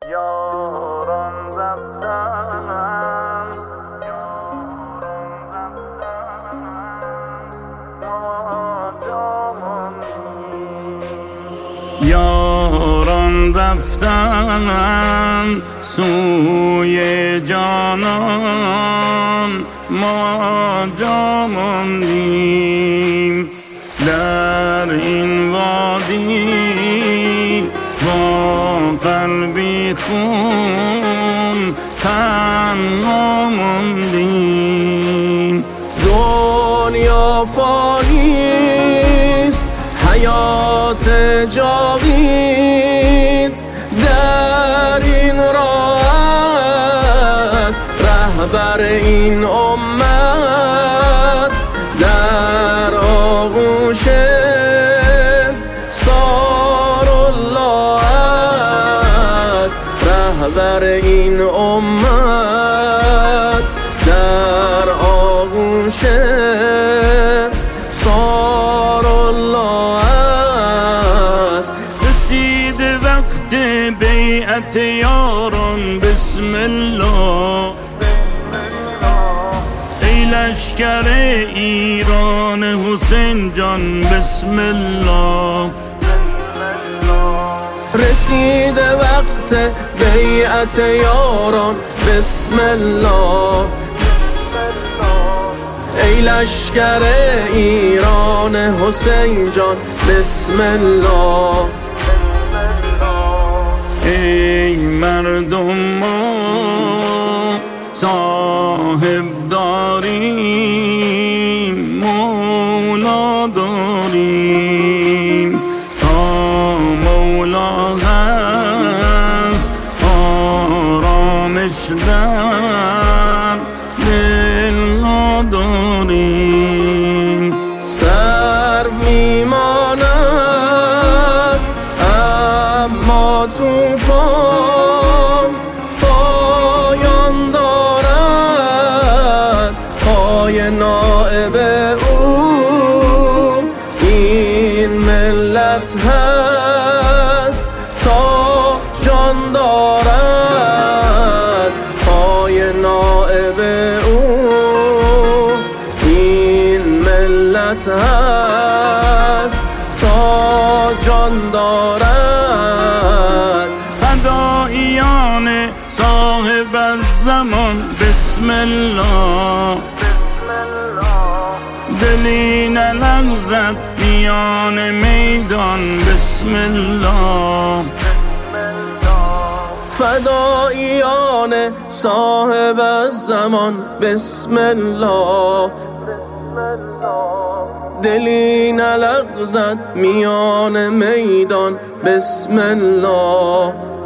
یاران رفتن ما جا ماندیم. یاران رفتن سوی جانان ما جا ماندیم. در این وادی با قلبی خون تنها ماندیم. دنیا فانیست، حیات جاوید در این راه است. رهبر این امت در آغوش سارالله است. رهبر این امت در آغوش سارالله است. رسید وقت بیعت یاران بسم الله. ای لشکر ایران حسین جان بسم الله. رسید وقت بیعت یاران بسم الله. ای لشکر ایران حسین جان بسم الله. ای مردم ما صاحب داریم، مولا داریم. تا مولا هست آرامش در دل نداریم. سر میماند اما طوفان پایان دارد. پای نائب او این ملت هست تا جان دارد. پای نائب او این ملت هست تا جان دارد. فداییان صاحب الزمان بسم الله. دلی نلغزد میان میدان بسم الله. فداییان صاحب الزمان بسم الله. دلی نلغزد میان میدان بسم الله.